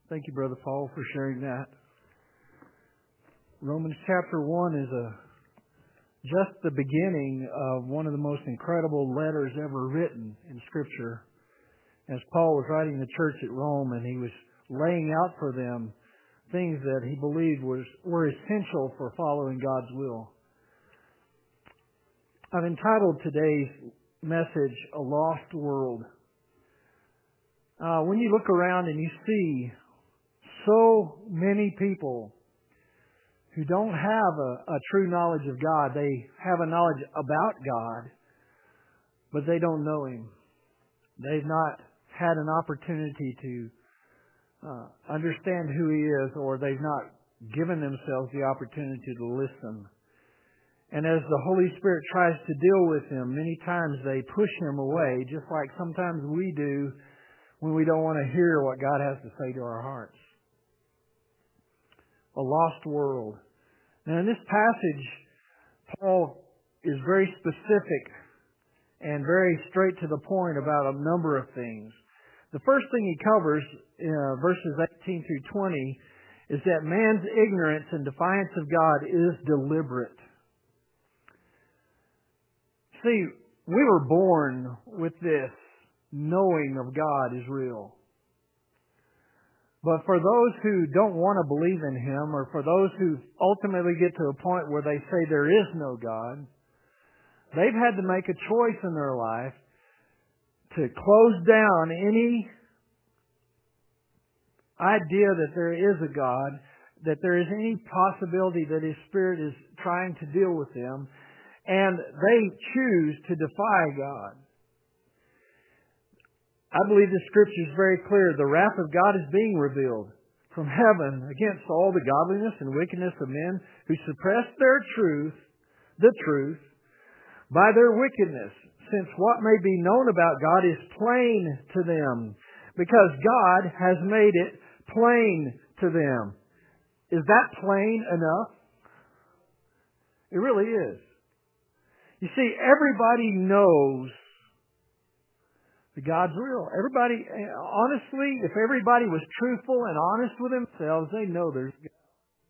Thank you, Brother Paul, for sharing that. Romans chapter 1 is just the beginning of one of the most incredible letters ever written in Scripture. As Paul was writing the church at Rome, and he was laying out for them things that he believed were essential for following God's will. I've entitled today's message, A Lost World. When you look around and you see so many people who don't have a true knowledge of God, they have a knowledge about God, but they don't know Him. They've not had an opportunity to understand who He is, or they've not given themselves the opportunity to listen. And as the Holy Spirit tries to deal with them, many times they push Him away, just like sometimes we do when we don't want to hear what God has to say to our hearts. A lost world. Now in this passage, Paul is very specific and very straight to the point about a number of things. The first thing he covers, verses 18 through 20, is that man's ignorance and defiance of God is deliberate. See, we were born with this knowing of God is real. But for those who don't want to believe in Him, or for those who ultimately get to a point where they say there is no God, they've had to make a choice in their life to close down any idea that there is a God, that there is any possibility that His Spirit is trying to deal with them, and they choose to defy God. I believe the Scripture is very clear. The wrath of God is being revealed from heaven against all the godliness and wickedness of men who suppress the truth, by their wickedness, since what may be known about God is plain to them, because God has made it plain to them. Is that plain enough? It really is. You see, everybody knows that God's real. Everybody, honestly, if everybody was truthful and honest with themselves, they know there's a God.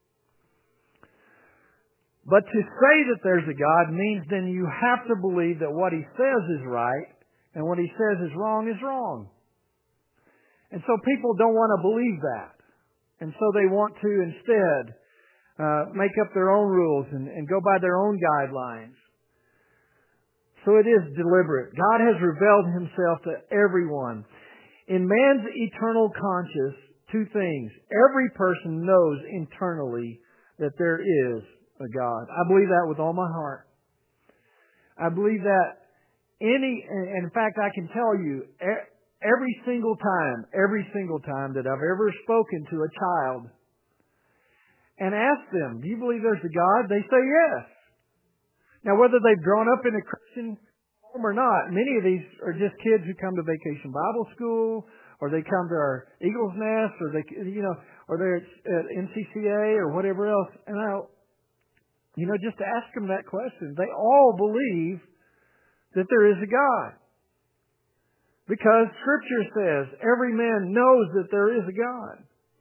But to say that there's a God means then you have to believe that what He says is right and what He says is wrong is wrong. And so people don't want to believe that. And so they want to instead make up their own rules and go by their own guidelines. So it is deliberate. God has revealed Himself to everyone. In man's eternal conscience, two things. Every person knows internally that there is a God. I believe that with all my heart. I believe that in fact I can tell you, every single time that I've ever spoken to a child and asked them, do you believe there's a God? They say yes. Now, whether they've grown up in a Christian home or not, many of these are just kids who come to Vacation Bible School, or they come to our Eagle's Nest, or or they're at NCCA or whatever else. And just to ask them that question, they all believe that there is a God, because Scripture says every man knows that there is a God.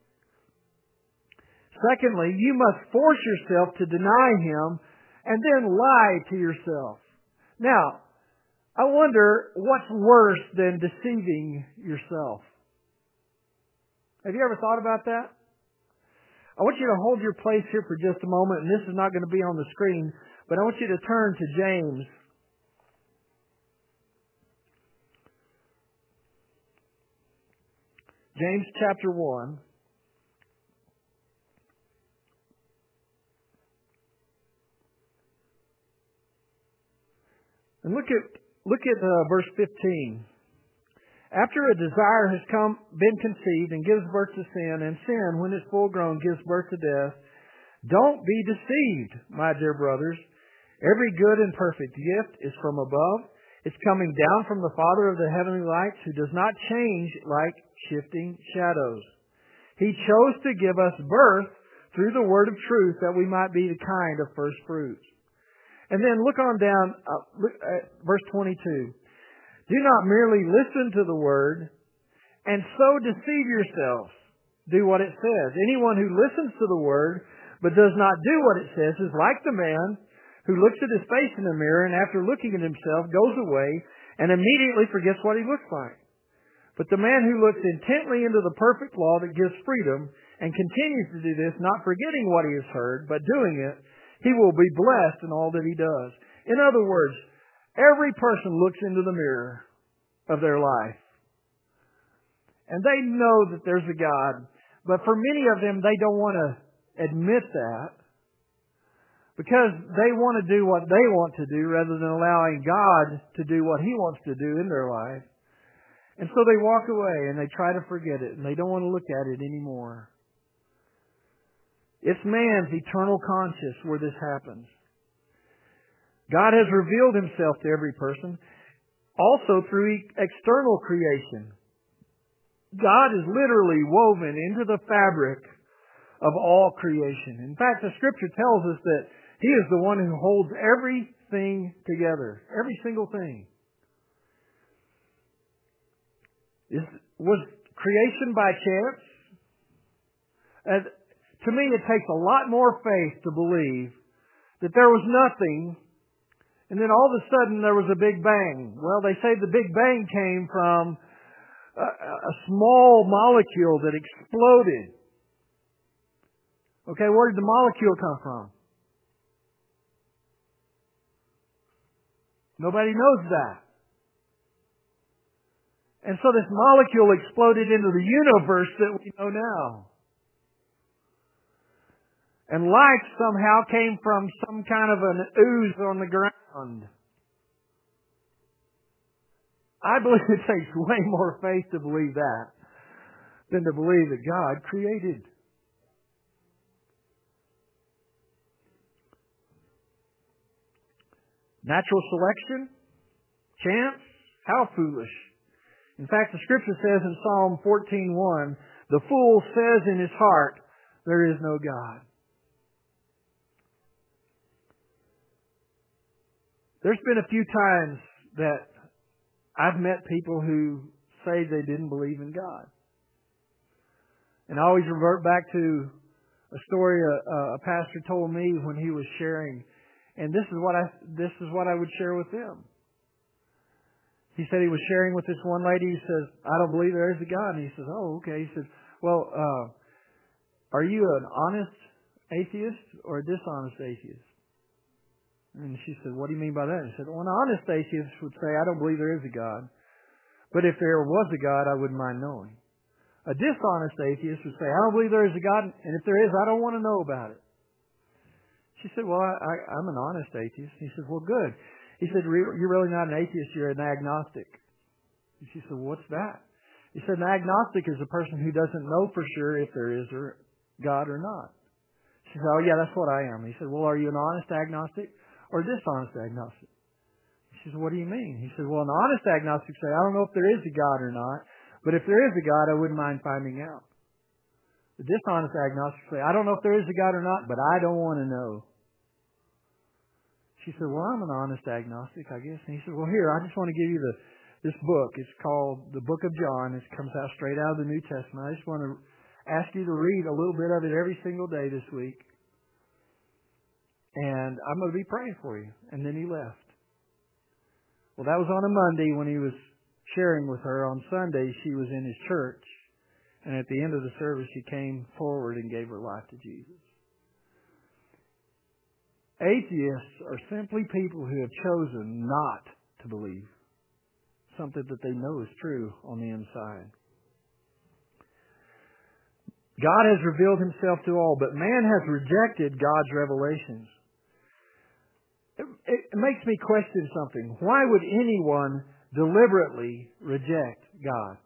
Secondly, you must force yourself to deny Him and then lie to yourself. Now, I wonder what's worse than deceiving yourself. Have you ever thought about that? I want you to hold your place here for just a moment, and this is not going to be on the screen, but I want you to turn to James. James chapter 1. And look at verse 15. After a desire has been conceived and gives birth to sin, and sin, when it's full grown, gives birth to death, don't be deceived, my dear brothers. Every good and perfect gift is from above. It's coming down from the Father of the heavenly lights, who does not change like shifting shadows. He chose to give us birth through the word of truth, that we might be the kind of first fruits. And then look on down, look at verse 22. Do not merely listen to the word and so deceive yourselves. do what it says. Anyone who listens to the Word but does not do what it says is like the man who looks at his face in the mirror and after looking at himself goes away and immediately forgets what he looks like. But the man who looks intently into the perfect law that gives freedom and continues to do this, not forgetting what he has heard, but doing it, he will be blessed in all that he does. In other words, every person looks into the mirror of their life. And they know that there's a God. But for many of them, they don't want to admit that because they want to do what they want to do rather than allowing God to do what He wants to do in their life. And so they walk away and they try to forget it and they don't want to look at it anymore. It's man's eternal conscience where this happens. God has revealed Himself to every person also through external creation. God is literally woven into the fabric of all creation. In fact, the Scripture tells us that He is the one who holds everything together. Every single thing. Was creation by chance? To me, it takes a lot more faith to believe that there was nothing and then all of a sudden there was a big bang. Well, they say the big bang came from a small molecule that exploded. Okay, where did the molecule come from? Nobody knows that. And so this molecule exploded into the universe that we know now. And life somehow came from some kind of an ooze on the ground. I believe it takes way more faith to believe that than to believe that God created. Natural selection? Chance? How foolish. In fact, the Scripture says in Psalm 14:1, the fool says in his heart, there is no God. There's been a few times that I've met people who say they didn't believe in God. And I always revert back to a story a pastor told me when he was sharing, and this is what I would share with them. He said he was sharing with this one lady. He says, I don't believe there is a God. And he says, oh, okay. He says, well, are you an honest atheist or a dishonest atheist? And she said, what do you mean by that? He said, well, an honest atheist would say, I don't believe there is a God. But if there was a God, I wouldn't mind knowing. A dishonest atheist would say, I don't believe there is a God, and if there is, I don't want to know about it. She said, well, I'm an honest atheist. He said, well, good. He said, you're really not an atheist, you're an agnostic. And she said, well, what's that? He said, an agnostic is a person who doesn't know for sure if there is a God or not. She said, oh, yeah, that's what I am. He said, well, are you an honest agnostic or a dishonest agnostic? She said, what do you mean? He said, well, an honest agnostic say, I don't know if there is a God or not, but if there is a God, I wouldn't mind finding out. The dishonest agnostic say, I don't know if there is a God or not, but I don't want to know. She said, well, I'm an honest agnostic, I guess. And he said, well, here, I just want to give you this book. It's called the Book of John. It comes out straight out of the New Testament. I just want to ask you to read a little bit of it every single day this week. And I'm going to be praying for you. And then he left. Well, that was on a Monday when he was sharing with her. On Sunday, she was in his church. And at the end of the service, she came forward and gave her life to Jesus. Atheists are simply people who have chosen not to believe something that they know is true on the inside. God has revealed Himself to all, but man has rejected God's revelations. It makes me question something. Why would anyone deliberately reject God?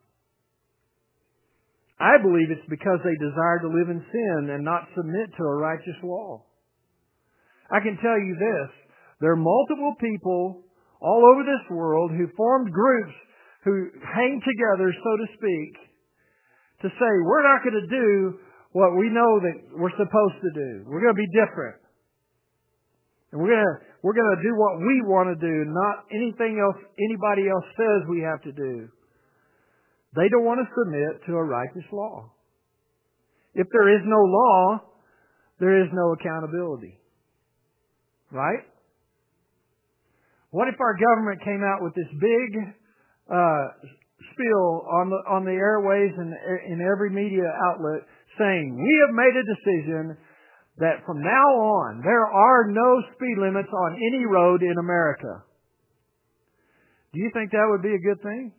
I believe it's because they desire to live in sin and not submit to a righteous law. I can tell you this. There are multiple people all over this world who formed groups who hang together, so to speak, to say, we're not going to do what we know that we're supposed to do. We're going to be different. And we're going to do what we want to do, not anything else anybody else says we have to do. They don't want to submit to a righteous law. If there is no law, there is no accountability. Right? What if our government came out with this big spiel on the airways and in every media outlet saying, we have made a decision that from now on there are no speed limits on any road in America? Do you think that would be a good thing?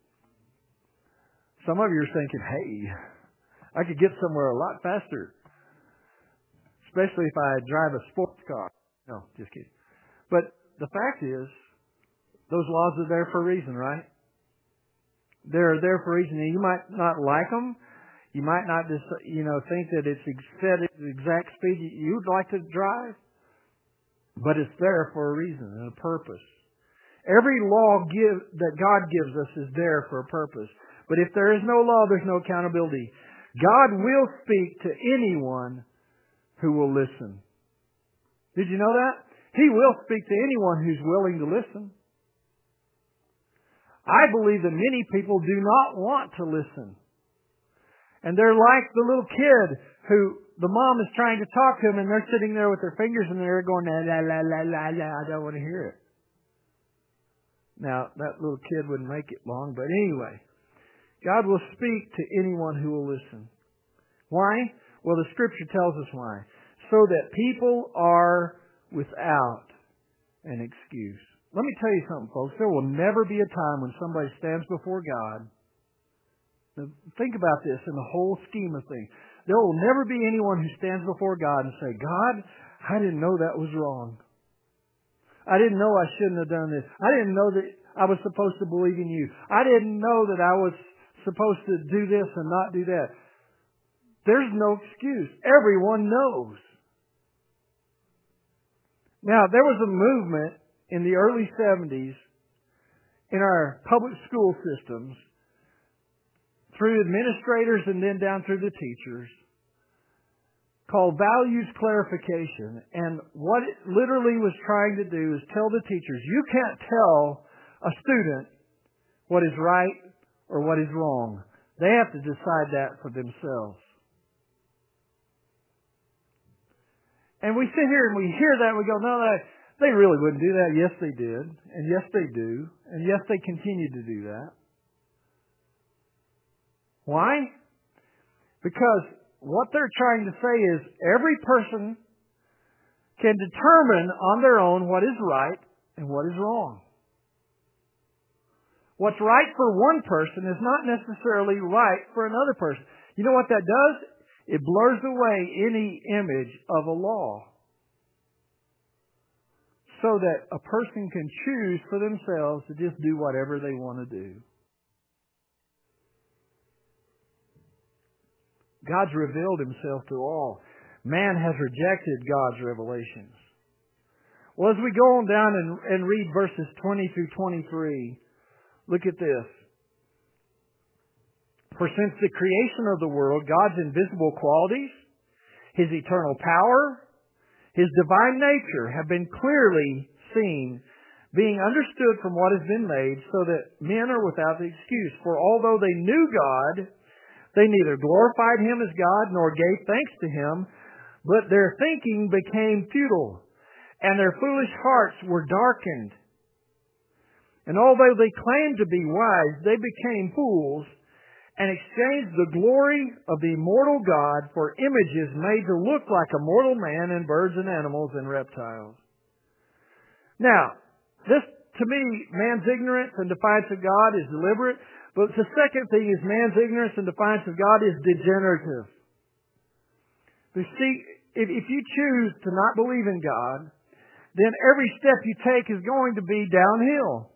Some of you are thinking, hey, I could get somewhere a lot faster. Especially if I drive a sports car. No, just kidding. But the fact is, those laws are there for a reason, right? They're there for a reason. And you might not like them. You might not just, think that it's set at the exact speed you'd like to drive. But it's there for a reason and a purpose. Every law that God gives us is there for a purpose. But if there is no law, there's no accountability. God will speak to anyone who will listen. Did you know that? He will speak to anyone who's willing to listen. I believe that many people do not want to listen. And they're like the little kid who the mom is trying to talk to them, and they're sitting there with their fingers in their ear going, la, la, la, la, la, la, I don't want to hear it. Now, that little kid wouldn't make it long, but anyway, God will speak to anyone who will listen. Why? Well, the Scripture tells us why. So that people are without an excuse. Let me tell you something, folks. There will never be a time when somebody stands before God. Now, think about this in the whole scheme of things. There will never be anyone who stands before God and say, God, I didn't know that was wrong. I didn't know I shouldn't have done this. I didn't know that I was supposed to believe in you. I didn't know that I was supposed to do this and not do that. There's no excuse. Everyone knows. Now, there was a movement in the early 70s in our public school systems through administrators and then down through the teachers called values clarification. And what it literally was trying to do is tell the teachers, you can't tell a student what is right or what is wrong. They have to decide that for themselves. And we sit here and we hear that and we go, no, they really wouldn't do that. Yes, they did. And yes, they do. And yes, they continue to do that. Why? Because what they're trying to say is every person can determine on their own what is right and what is wrong. What's right for one person is not necessarily right for another person. You know what that does? It blurs away any image of a law so that a person can choose for themselves to just do whatever they want to do. God's revealed Himself to all. Man has rejected God's revelations. Well, as we go on down and read verses 20 through 23, look at this. For since the creation of the world, God's invisible qualities, His eternal power, His divine nature have been clearly seen, being understood from what has been made, so that men are without excuse. For although they knew God, they neither glorified Him as God nor gave thanks to Him, but their thinking became futile, and their foolish hearts were darkened. And although they claimed to be wise, they became fools, and exchanged the glory of the immortal God for images made to look like a mortal man and birds and animals and reptiles. Now, this, to me, man's ignorance and defiance of God is deliberate, but the second thing is man's ignorance and defiance of God is degenerative. You see, if you choose to not believe in God, then every step you take is going to be downhill.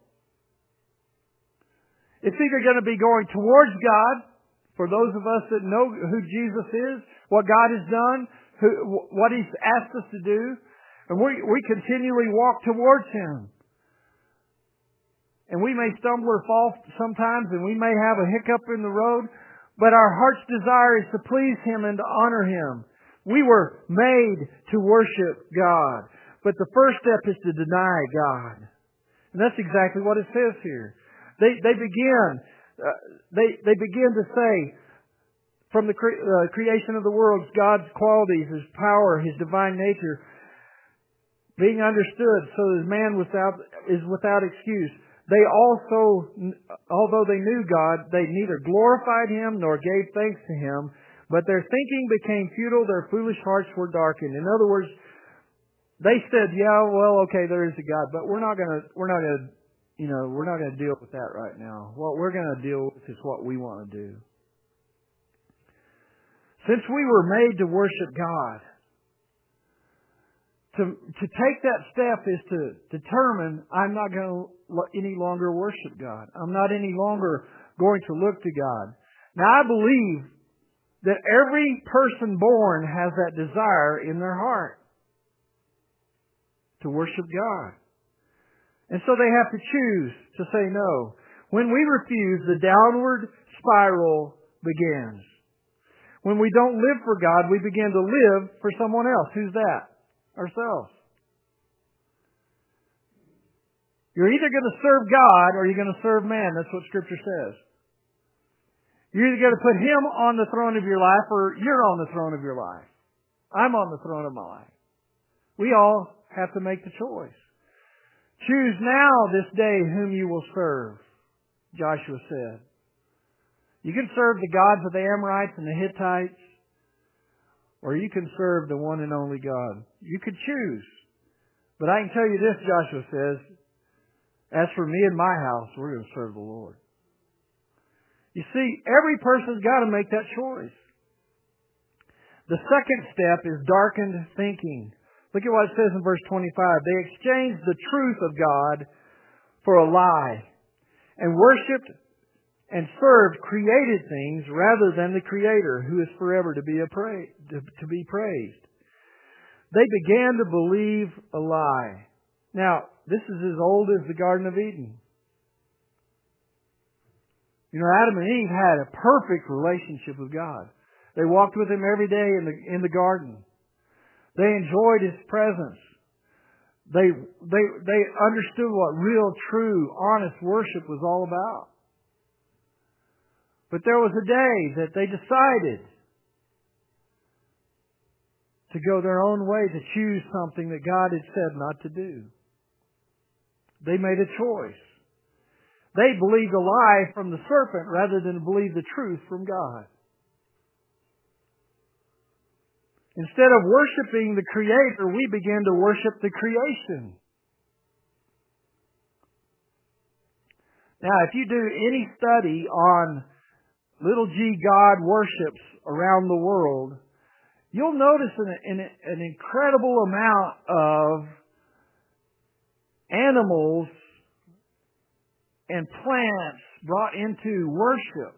It's either going to be going towards God, for those of us that know who Jesus is, what God has done, what He's asked us to do, and we continually walk towards Him. And we may stumble or fall sometimes, and we may have a hiccup in the road, but our heart's desire is to please Him and to honor Him. We were made to worship God, but the first step is to deny God. And that's exactly what it says here. They begin to say, from the creation of the world, God's qualities, His power, His divine nature, being understood so that man is without excuse. They also, although they knew God, they neither glorified Him nor gave thanks to Him, but their thinking became futile, their foolish hearts were darkened. In other words, they said, yeah, well, okay, there is a God, but we're not gonna deal with that right now. What we're gonna deal with is what we want to do. Since we were made to worship God, to take that step is to determine I'm not going to any longer worship God. I'm not any longer going to look to God. Now I believe that every person born has that desire in their heart to worship God. And so they have to choose to say no. When we refuse, the downward spiral begins. When we don't live for God, we begin to live for someone else. Who's that? Ourselves. You're either going to serve God or you're going to serve man. That's what Scripture says. You're either going to put Him on the throne of your life or you're on the throne of your life. I'm on the throne of my life. We all have to make the choice. Choose now this day whom you will serve, Joshua said. You can serve the gods of the Amorites and the Hittites, or you can serve the one and only God. You could choose. But I can tell you this, Joshua says, as for me and my house, we're going to serve the Lord. You see, every person's got to make that choice. The second step is darkened thinking. Look at what it says in verse 25. They exchanged the truth of God for a lie and worshipped and served created things rather than the Creator, who is forever to be praised. They began to believe a lie. Now, this is as old as the Garden of Eden. You know, Adam and Eve had a perfect relationship with God. They walked with Him every day in the garden. They enjoyed His presence. They understood what real, true, honest worship was all about. But there was a day that they decided to go their own way, to choose something that God had said not to do. They made a choice. They believed a lie from the serpent rather than believe the truth from God. Instead of worshiping the Creator, we began to worship the creation. Now, if you do any study on little g God worships around the world, you'll notice an incredible amount of animals and plants brought into worship.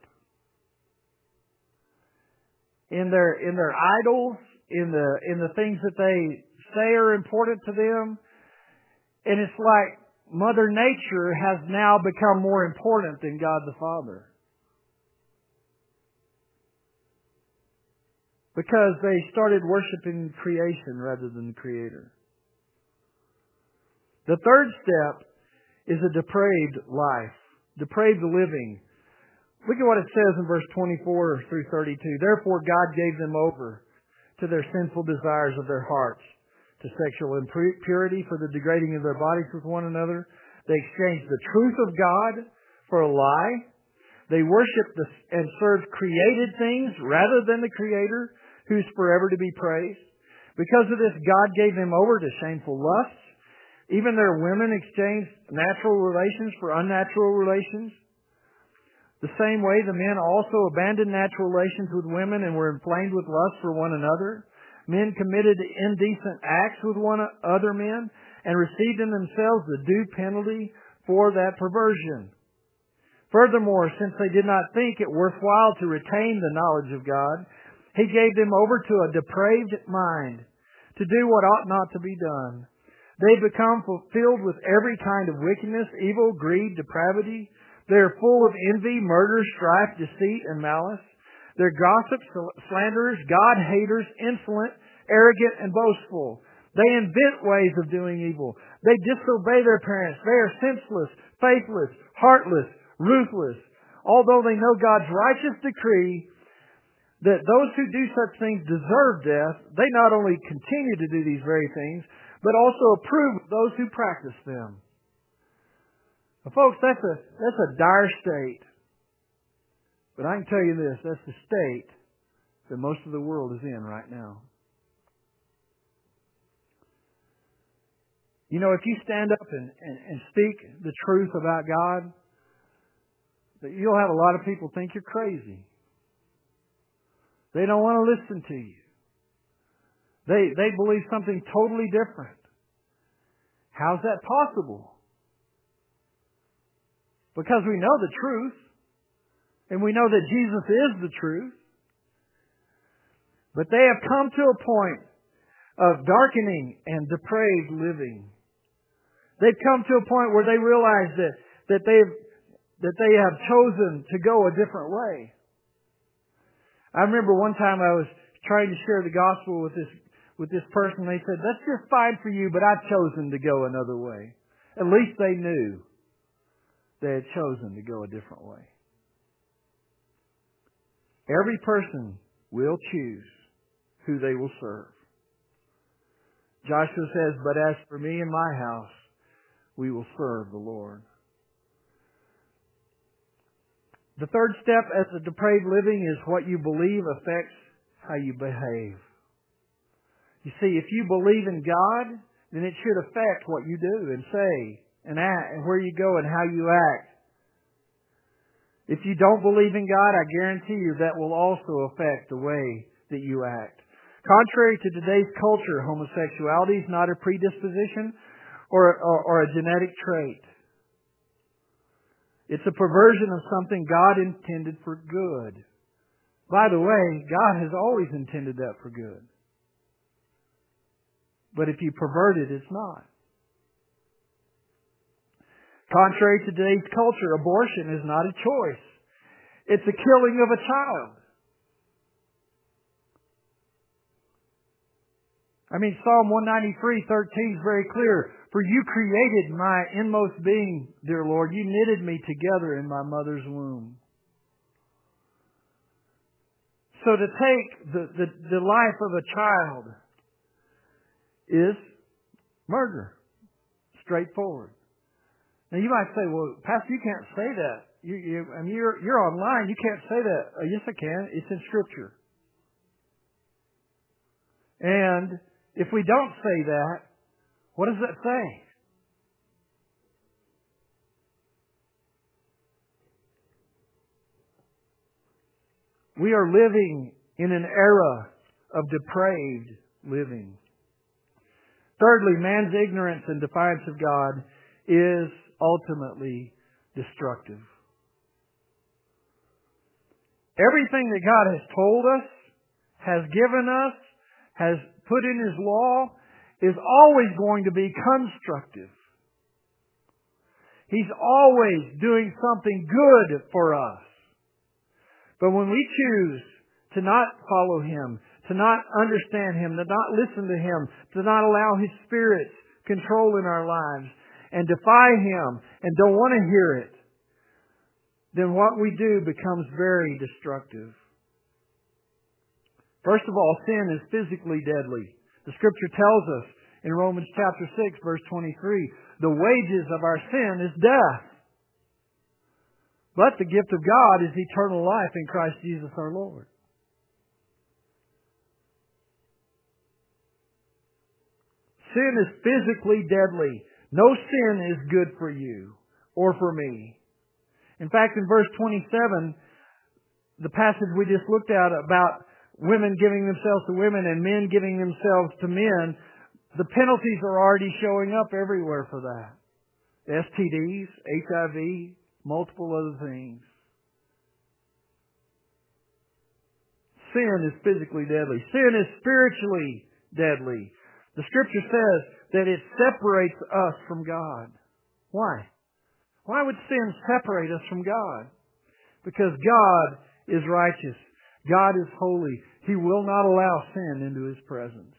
In their idols, in the things that they say are important to them. And it's like Mother Nature has now become more important than God the Father. Because they started worshiping creation rather than the Creator. The third step is a depraved life. Depraved living. Look at what it says in verse 24 through 32. Therefore God gave them over to their sinful desires of their hearts, to sexual impurity, for the degrading of their bodies with one another. They exchanged the truth of God for a lie. They worshipped and served created things rather than the Creator, who's forever to be praised. Because of this, God gave them over to shameful lusts. Even their women exchanged natural relations for unnatural relations. The same way, the men also abandoned natural relations with women and were inflamed with lust for one another. Men committed indecent acts with other men and received in themselves the due penalty for that perversion. Furthermore, since they did not think it worthwhile to retain the knowledge of God, He gave them over to a depraved mind to do what ought not to be done. They become filled with every kind of wickedness, evil, greed, depravity. They are full of envy, murder, strife, deceit, and malice. They're gossips, slanderers, God-haters, insolent, arrogant, and boastful. They invent ways of doing evil. They disobey their parents. They are senseless, faithless, heartless, ruthless. Although they know God's righteous decree that those who do such things deserve death, they not only continue to do these very things, but also approve of those who practice them. Now, folks, that's a dire state. But I can tell you this, that's the state that most of the world is in right now. You know, if you stand up and speak the truth about God, that you'll have a lot of people think you're crazy. They don't want to listen to you. They believe something totally different. How's that possible? Because we know the truth, and we know that Jesus is the truth. But they have come to a point of darkening and depraved living. They've come to a point where they realize that they have chosen to go a different way. I remember one time I was trying to share the gospel with this person. They said, "That's just fine for you, but I've chosen to go another way." At least they knew they had chosen to go a different way. Every person will choose who they will serve. Joshua says, "But as for me and my house, we will serve the Lord." The third step as a depraved living is what you believe affects how you behave. You see, if you believe in God, then it should affect what you do and say and act and where you go and how you act. If you don't believe in God, I guarantee you that will also affect the way that you act. Contrary to today's culture, homosexuality is not a predisposition or a genetic trait. It's a perversion of something God intended for good. By the way, God has always intended that for good. But if you pervert it, it's not. Contrary to today's culture, abortion is not a choice. It's a killing of a child. I mean, Psalm 193:13 is very clear. "For you created my inmost being, dear Lord. You knitted me together in my mother's womb." So to take the life of a child is murder. Straightforward. Now you might say, "Well, Pastor, you can't say that. You're online. You can't say that." Yes, I can. It's in Scripture. And if we don't say that, what does that say? We are living in an era of depraved living. Thirdly, man's ignorance and defiance of God is ultimately destructive. Everything that God has told us, has given us, has put in His law, is always going to be constructive. He's always doing something good for us. But when we choose to not follow Him, to not understand Him, to not listen to Him, to not allow His Spirit's control in our lives, and defy Him, and don't want to hear it, then what we do becomes very destructive. First of all, sin is physically deadly. The Scripture tells us in Romans chapter 6, verse 23, the wages of our sin is death. But the gift of God is eternal life in Christ Jesus our Lord. Sin is physically deadly. No sin is good for you or for me. In fact, in verse 27, the passage we just looked at about women giving themselves to women and men giving themselves to men, the penalties are already showing up everywhere for that. STDs, HIV, multiple other things. Sin is physically deadly. Sin is spiritually deadly. The Scripture says that it separates us from God. Why? Why would sin separate us from God? Because God is righteous. God is holy. He will not allow sin into His presence.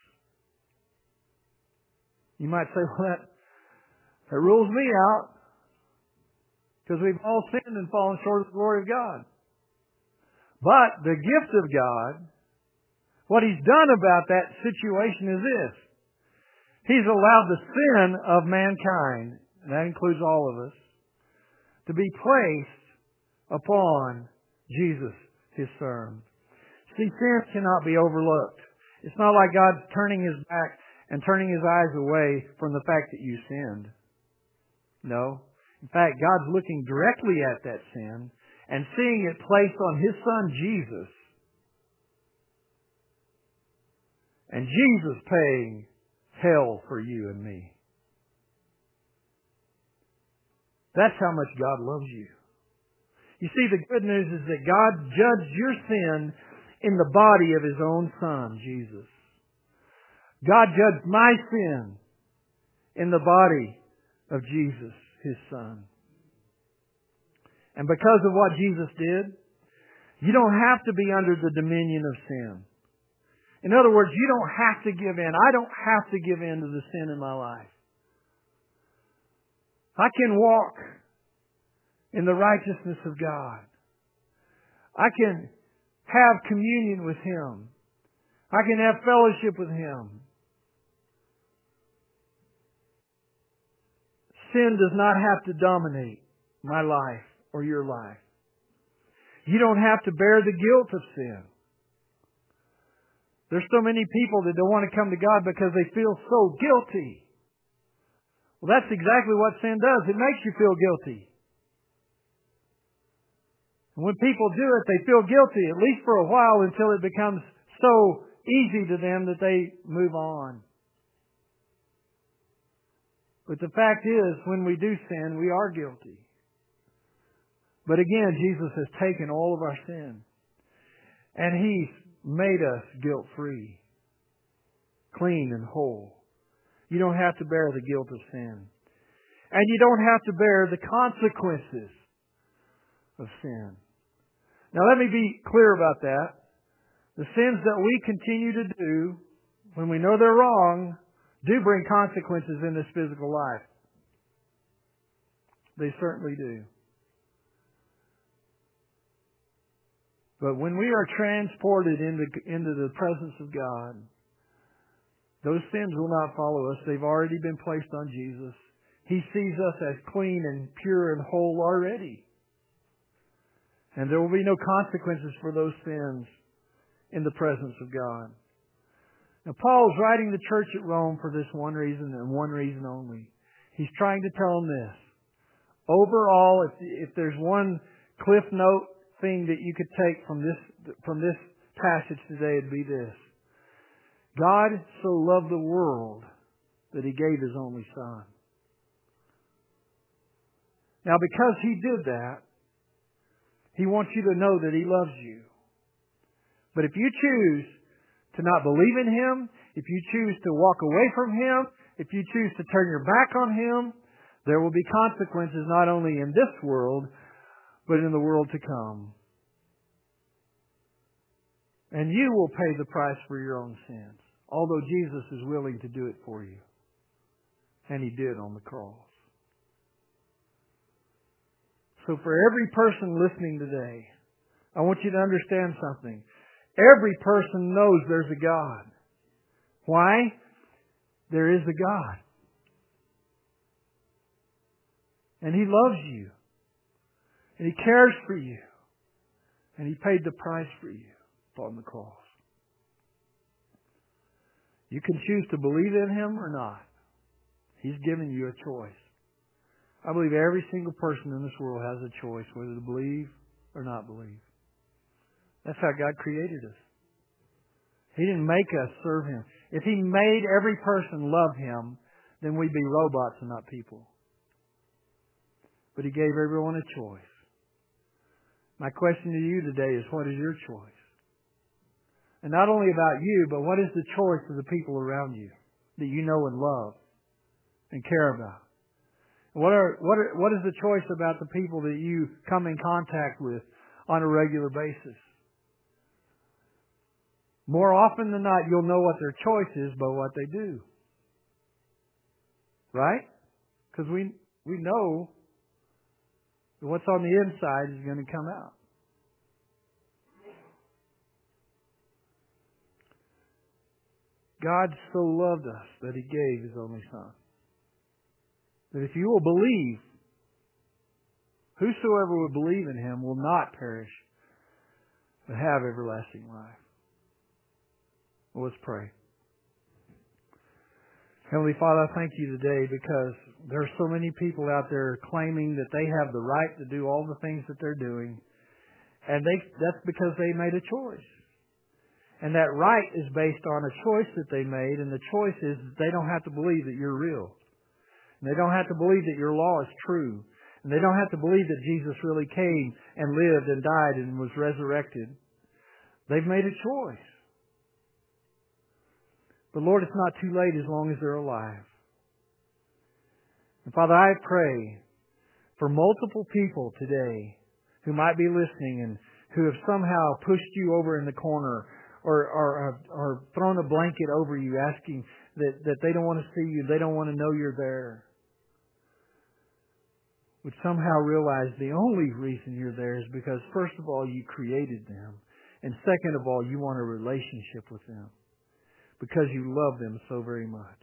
You might say, "Well, that rules me out, because we've all sinned and fallen short of the glory of God." But the gift of God, what He's done about that situation is this. He's allowed the sin of mankind, and that includes all of us, to be placed upon Jesus, His Son. See, sin cannot be overlooked. It's not like God's turning His back and turning His eyes away from the fact that you sinned. No. In fact, God's looking directly at that sin and seeing it placed on His Son, Jesus. And Jesus paying hell for you and me. That's how much God loves you. You see, the good news is that God judged your sin in the body of His own Son, Jesus. God judged my sin in the body of Jesus, His Son. And because of what Jesus did, you don't have to be under the dominion of sin. In other words, you don't have to give in. I don't have to give in to the sin in my life. I can walk in the righteousness of God. I can have communion with Him. I can have fellowship with Him. Sin does not have to dominate my life or your life. You don't have to bear the guilt of sin. There's so many people that don't want to come to God because they feel so guilty. Well, that's exactly what sin does. It makes you feel guilty. And when people do it, they feel guilty, at least for a while, until it becomes so easy to them that they move on. But the fact is, when we do sin, we are guilty. But again, Jesus has taken all of our sin. And He's made us guilt-free, clean and whole. You don't have to bear the guilt of sin. And you don't have to bear the consequences of sin. Now let me be clear about that. The sins that we continue to do, when we know they're wrong, do bring consequences in this physical life. They certainly do. But when we are transported into the presence of God, those sins will not follow us. They've already been placed on Jesus. He sees us as clean and pure and whole already. And there will be no consequences for those sins in the presence of God. Now, Paul is writing the church at Rome for this one reason and one reason only. He's trying to tell them this. Overall, if there's one cliff note thing that you could take from this passage today, it'd be this. God so loved the world that He gave His only Son. Now, because He did that, He wants you to know that He loves you. But if you choose to not believe in Him, if you choose to walk away from Him, if you choose to turn your back on Him, there will be consequences not only in this world, but in the world to come. And you will pay the price for your own sins, although Jesus is willing to do it for you. And He did on the cross. So for every person listening today, I want you to understand something. Every person knows there's a God. Why? There is a God. And He loves you. And He cares for you. And He paid the price for you upon the cross. You can choose to believe in Him or not. He's given you a choice. I believe every single person in this world has a choice whether to believe or not believe. That's how God created us. He didn't make us serve Him. If He made every person love Him, then we'd be robots and not people. But He gave everyone a choice. My question to you today is, what is your choice? And not only about you, but what is the choice of the people around you that you know and love and care about? What is the choice about the people that you come in contact with on a regular basis? More often than not, you'll know what their choice is by what they do. Right? Because we know that what's on the inside is going to come out. God so loved us that He gave His only Son. That if you will believe, whosoever would believe in Him will not perish, but have everlasting life. Well, let's pray. Heavenly Father, I thank You today because there are so many people out there claiming that they have the right to do all the things that they're doing. And that's because they made a choice. And that right is based on a choice that they made, and the choice is that they don't have to believe that You're real. And they don't have to believe that Your law is true. And they don't have to believe that Jesus really came and lived and died and was resurrected. They've made a choice. But Lord, it's not too late as long as they're alive. And Father, I pray for multiple people today who might be listening and who have somehow pushed You over in the corner or thrown a blanket over you, asking that they don't want to see You, they don't want to know You're there, would somehow realize the only reason You're there is because, first of all, You created them, and second of all, You want a relationship with them because You love them so very much.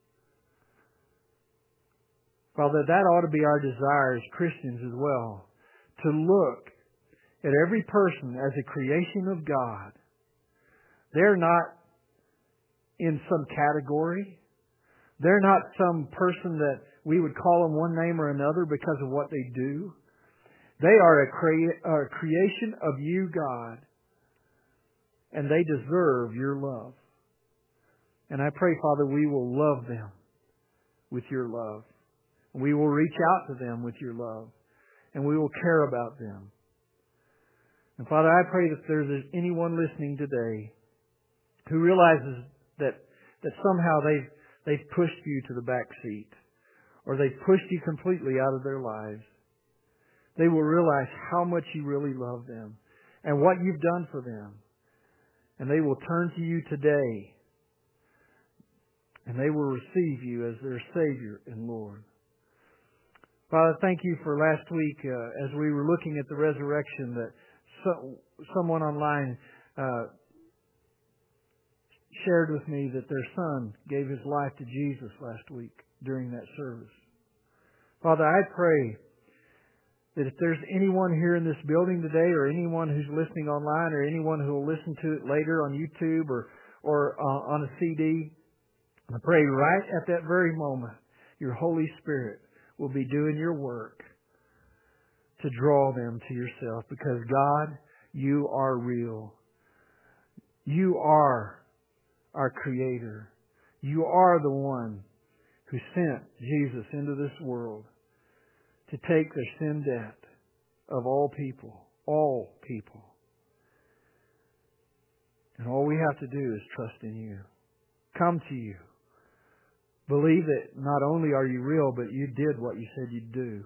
Father, that ought to be our desire as Christians as well, to look at every person as a creation of God. They're not in some category. They're not some person that we would call them one name or another because of what they do. They are a creation of You, God, and they deserve Your love. And I pray, Father, we will love them with Your love. We will reach out to them with Your love, and we will care about them. And Father, I pray that there's anyone listening today who realizes that somehow they've pushed You to the back seat, or they've pushed You completely out of their lives. They will realize how much You really love them and what You've done for them. And they will turn to You today, and they will receive You as their Savior and Lord. Father, thank You for last week as we were looking at the resurrection, that someone online shared with me that their son gave his life to Jesus last week during that service. Father, I pray that if there's anyone here in this building today, or anyone who's listening online, or anyone who will listen to it later on YouTube or on a CD, I pray right at that very moment, Your Holy Spirit will be doing Your work to draw them to Yourself, because God, You are real. You are our Creator. You are the one who sent Jesus into this world to take the sin debt of all people. All people. And all we have to do is trust in You. Come to You. Believe that not only are You real, but You did what You said You'd do.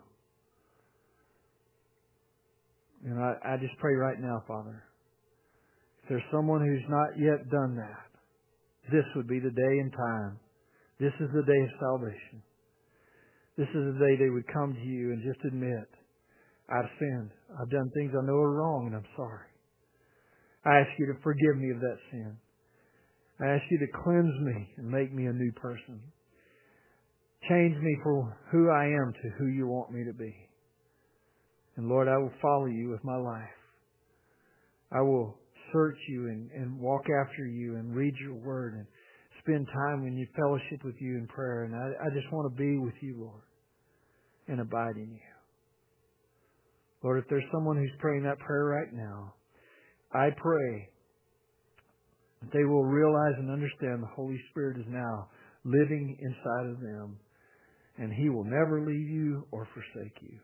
And I just pray right now, Father, if there's someone who's not yet done that, this would be the day and time. This is the day of salvation. This is the day they would come to You and just admit, I've sinned. I've done things I know are wrong, and I'm sorry. I ask You to forgive me of that sin. I ask You to cleanse me and make me a new person. Change me from who I am to who You want me to be. And Lord, I will follow You with my life. I will search You and walk after You and read Your Word and spend time in You, fellowship with You in prayer. And I just want to be with You, Lord, and abide in You. Lord, if there's someone who's praying that prayer right now, I pray that they will realize and understand the Holy Spirit is now living inside of them, and He will never leave you or forsake you.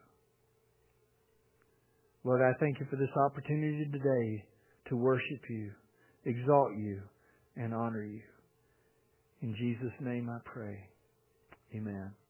Lord, I thank You for this opportunity today to worship You, exalt You, and honor You. In Jesus' name I pray. Amen.